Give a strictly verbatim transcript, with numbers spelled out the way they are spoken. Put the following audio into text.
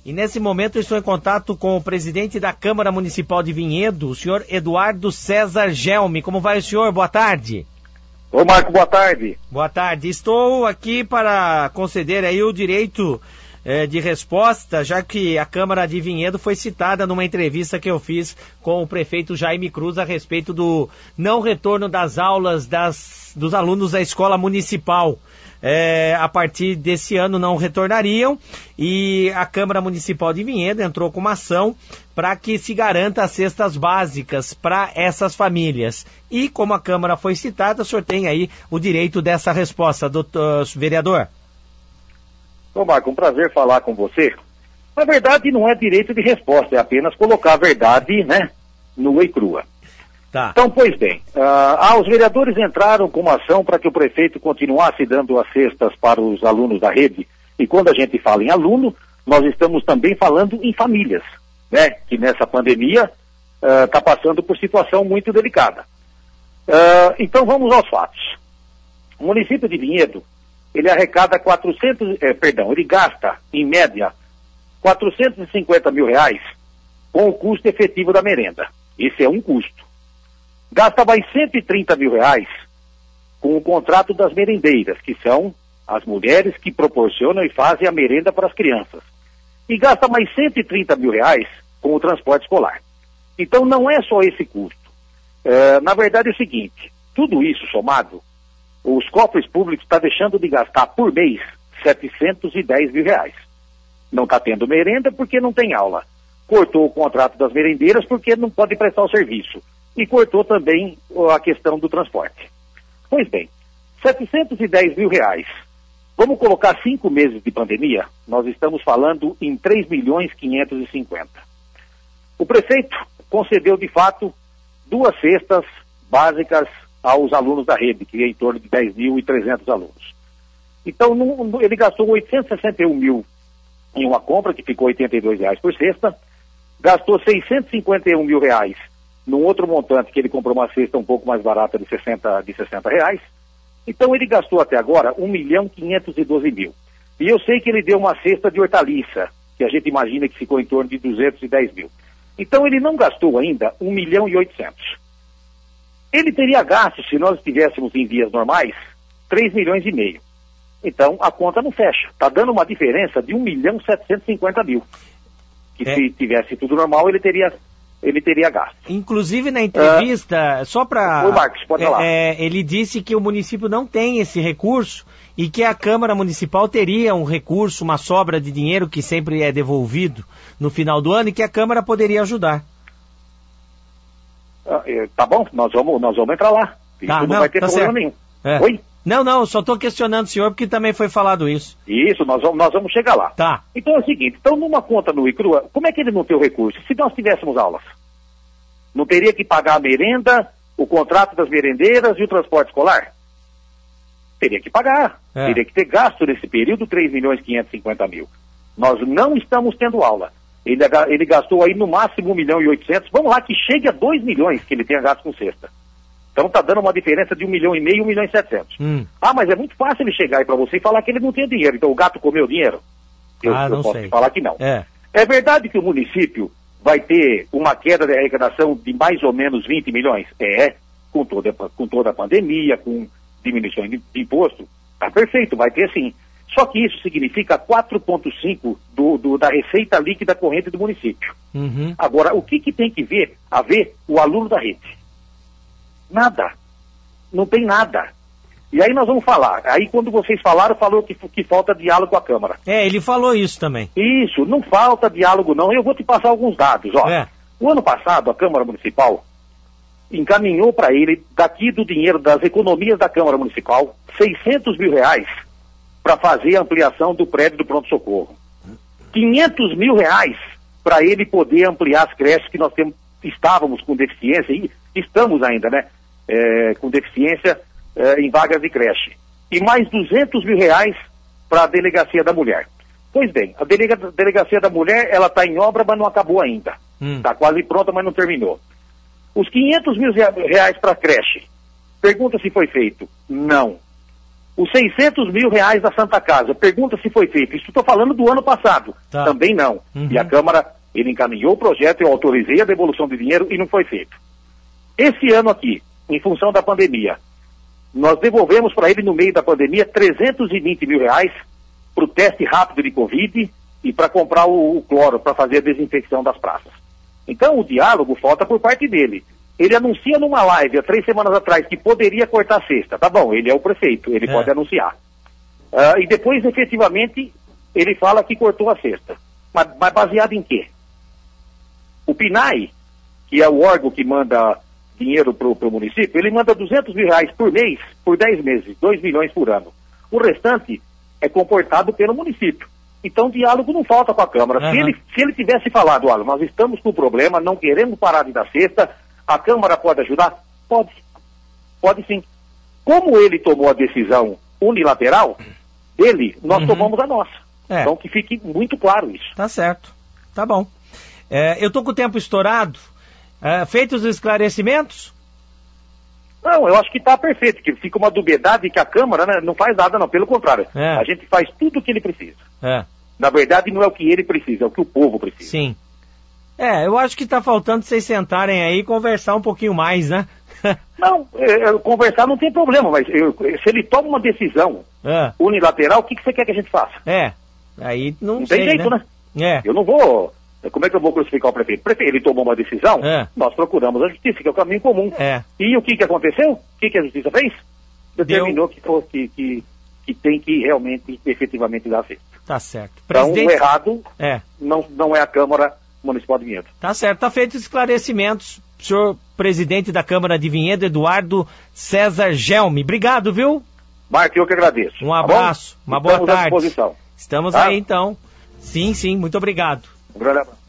E nesse momento eu estou em contato com o presidente da Câmara Municipal de Vinhedo, o senhor Eduardo César Gelme. Como vai o senhor? Boa tarde. Ô Marco, boa tarde. Boa tarde. Estou aqui para conceder aí o direito eh, de resposta, já que a Câmara de Vinhedo foi citada numa entrevista que eu fiz com o prefeito Jaime Cruz a respeito do não retorno das aulas das, dos alunos da escola municipal. É, a partir desse ano não retornariam e a Câmara Municipal de Vinhedo entrou com uma ação para que se garanta as cestas básicas para essas famílias. E como a Câmara foi citada, o senhor tem aí o direito dessa resposta, doutor vereador. Ô Marco, um prazer falar com você. Na verdade não é direito de resposta, é apenas colocar a verdade, né, nua e crua. Tá. Então, pois bem, uh, ah, os vereadores entraram com uma ação para que o prefeito continuasse dando as cestas para os alunos da rede. E quando a gente fala em aluno, nós estamos também falando em famílias, né? Que nessa pandemia está uh, passando por situação muito delicada. Uh, então vamos aos fatos. O município de Vinhedo, ele arrecada quatrocentos, eh, perdão, ele gasta, em média, quatrocentos e cinquenta mil reais com o custo efetivo da merenda. Esse é um custo. Gasta mais cento e trinta mil reais com o contrato das merendeiras, que são as mulheres que proporcionam e fazem a merenda para as crianças. E gasta mais cento e trinta mil reais com o transporte escolar. Então não é só esse custo. É, na verdade é o seguinte, tudo isso somado, os cofres públicos estão deixando de gastar por mês setecentos e dez mil reais. Não está tendo merenda porque não tem aula. Cortou o contrato das merendeiras porque não pode prestar o serviço. E cortou também a questão do transporte. Pois bem, setecentos e dez mil reais. Vamos colocar cinco meses de pandemia, nós estamos falando em três milhões quinhentos e cinquenta. O prefeito concedeu, de fato, duas cestas básicas aos alunos da rede, que é em torno de dez mil e trezentos alunos. Então, no, ele gastou oitocentos e sessenta e um mil em uma compra, que ficou oitenta e dois reais por cesta, gastou seiscentos e cinquenta e um mil reais num outro montante que ele comprou uma cesta um pouco mais barata de sessenta, de sessenta reais. Então ele gastou até agora um milhão quinhentos e doze mil. E eu sei que ele deu uma cesta de hortaliça, que a gente imagina que ficou em torno de duzentos e dez mil. Então ele não gastou ainda um milhão e oitocentos. Ele teria gasto, se nós estivéssemos em vias normais, três milhões e meio. Então a conta não fecha. Está dando uma diferença de um milhão setecentos e cinquenta mil. Que é. Se tivesse tudo normal, ele teria... ele teria gasto. Inclusive na entrevista, uh, só para... O Marcos, pode falar. É, ele disse que o município não tem esse recurso e que a Câmara Municipal teria um recurso, uma sobra de dinheiro que sempre é devolvido no final do ano e que a Câmara poderia ajudar. Uh, é, tá bom, nós vamos, nós vamos entrar lá. Isso tá, não, não vai ter tá problema certo. nenhum. É. Oi? Não, não, só estou questionando o senhor porque também foi falado isso. Isso, nós vamos, nós vamos chegar lá. Tá. Então é o seguinte, então numa conta nua e crua, como é que ele não tem o recurso? Se nós tivéssemos aulas, não teria que pagar a merenda, o contrato das merendeiras e o transporte escolar? Teria que pagar. É. Teria que ter gasto nesse período três milhões quinhentos e cinquenta mil. Nós não estamos tendo aula. Ele, ele gastou aí no máximo um milhão e oitocentos. Vamos lá, que chegue a dois milhões que ele tenha gasto com cesta. Então está dando uma diferença de um milhão e meio, um milhão e setecentos. Hum. Ah, mas é muito fácil ele chegar aí para você e falar que ele não tem dinheiro. Então o gato comeu dinheiro? Eu, ah, não eu posso sei. falar que não. É. É verdade que o município vai ter uma queda de arrecadação de mais ou menos vinte milhões? É, com toda, com toda a pandemia, com diminuição de, de imposto. Tá perfeito, vai ter sim. Só que isso significa quatro vírgula cinco do, do, da receita líquida corrente do município. Uhum. Agora, o que, que tem que ver, a ver o aluno da rede? Nada. Não tem nada. E aí nós vamos falar. Aí quando vocês falaram, falou que, que falta diálogo com a Câmara. É, ele falou isso também. Isso, não falta diálogo não. Eu vou te passar alguns dados. Ó. É. O ano passado, a Câmara Municipal encaminhou para ele, daqui do dinheiro das economias da Câmara Municipal, seiscentos mil reais para fazer a ampliação do prédio do pronto-socorro. quinhentos mil reais para ele poder ampliar as creches que nós temos, estávamos com deficiência, e estamos ainda, né? É, com deficiência é, em vagas de creche. E mais duzentos mil reais para a Delegacia da Mulher. Pois bem, a delega, Delegacia da Mulher, ela está em obra, mas não acabou ainda. Está hum. quase pronta, mas não terminou. Os quinhentos mil reais para a creche, pergunta se foi feito. Não. Os seiscentos mil reais da Santa Casa, pergunta se foi feito. Isso estou falando do ano passado. Tá. Também não. Uhum. E a Câmara, ele encaminhou o projeto, eu autorizei a devolução de dinheiro e não foi feito. Esse ano aqui, em função da pandemia, nós devolvemos para ele no meio da pandemia trezentos e vinte mil reais para o teste rápido de Covid e para comprar o, o cloro, para fazer a desinfecção das praças. Então o diálogo falta por parte dele. Ele anuncia numa live há três semanas atrás que poderia cortar a cesta. Tá bom, ele é o prefeito, ele é. pode anunciar. Uh, e depois, efetivamente, ele fala que cortou a cesta. Mas, mas baseado em quê? O P N A E, que é o órgão que manda dinheiro para o município, ele manda duzentos mil reais por mês, por dez meses, dois milhões por ano. O restante é comportado pelo município. Então, o diálogo não falta com a Câmara. Uhum. Se ele, se ele tivesse falado, olha, nós estamos com problema, não queremos parar de dar cesta, a Câmara pode ajudar? Pode. Pode sim. Como ele tomou a decisão unilateral dele, nós uhum. tomamos a nossa. É. Então que fique muito claro isso. Tá certo. Tá bom. É, eu tô com o tempo estourado. É, feitos os esclarecimentos? Não, eu acho que está perfeito, que fica uma dubiedade que a Câmara, né, não faz nada, não, pelo contrário. É. A gente faz tudo o que ele precisa. É. Na verdade, não é o que ele precisa, é o que o povo precisa. Sim. É, eu acho que está faltando vocês sentarem aí e conversar um pouquinho mais, né? Não, é, conversar não tem problema, mas eu, se ele toma uma decisão é. unilateral, o que, que você quer que a gente faça? É, aí não, não sei, tem jeito, né? né? É. Eu não vou... Como é que eu vou crucificar o prefeito? Prefeito, ele tomou uma decisão, é. nós procuramos a justiça, que é o caminho comum. É. E o que, que aconteceu? O que, que a justiça fez? Determinou que, que, que, que tem que realmente, efetivamente, dar certo. Tá certo. Presidente... Então, o errado é. Não, não é a Câmara Municipal de Vinhedo. Tá certo, tá feito esclarecimentos. Senhor presidente da Câmara de Vinhedo, Eduardo César Gelmi. Obrigado, viu? Marco, eu que agradeço. Um abraço, tá uma boa Estamos tarde. À disposição. Estamos tá? aí, então. Sim, sim, muito obrigado. Um grande abraço.